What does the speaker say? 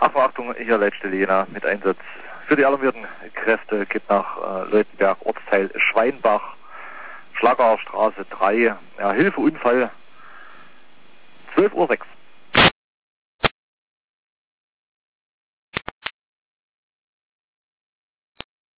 Achtung, hier letzte Lena mit Einsatz für die alarmierten Kräfte geht nach Leutenberg, Ortsteil Schweinbach, Schlagerstraße 3, ja, Hilfe, Unfall, 12:06 Uhr.